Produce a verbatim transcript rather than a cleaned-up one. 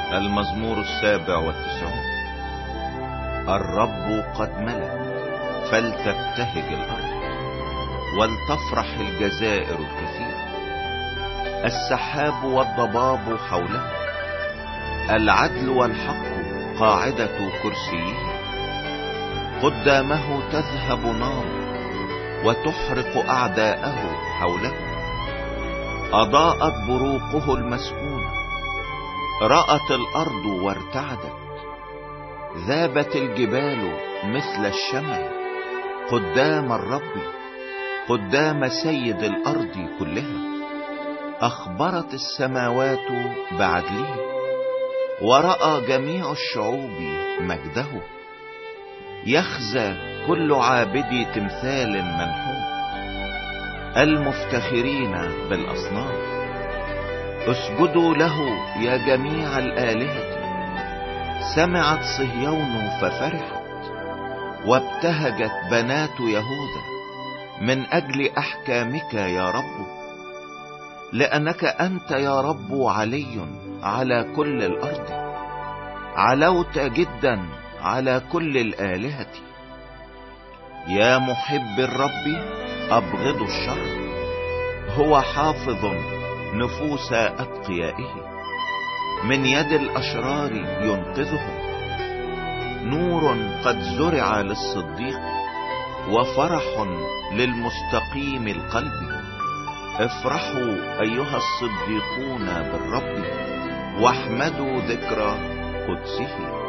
المزمور السابع والتسعون. الرب قد ملك فلتبتهج الأرض، ولتفرح الجزائر الكثيرة. السحاب والضباب حوله، العدل والحق قاعدة كرسيه. قدامه تذهب نار وتحرق أعداءه حوله. أضاءت بروقه المسكونة، رأت الأرض وارتعدت. ذابت الجبال مثل الشمع قدام الرب، قدام سيد الأرض كلها. أخبرت السماوات بعدله، ورأى جميع الشعوب مجده. يخزى كل عابدي تمثال منحوت، المفتخرين بالأصنام. اسجدوا له يا جميع الآلهة. سمعت صهيون ففرحت، وابتهجت بنات يهوذا من أجل أحكامك يا رب. لأنك أنت يا رب علي على كل الأرض، علوت جدا على كل الآلهة. يا محب الرب أبغض الشر، هو حافظ نفوس أتقيائه. من يد الأشرار ينقذهم. نور قد زرع للصديق، وفرح للمستقيم القلب. افرحوا أيها الصديقون بالرب، واحمدوا ذكرى قدسه.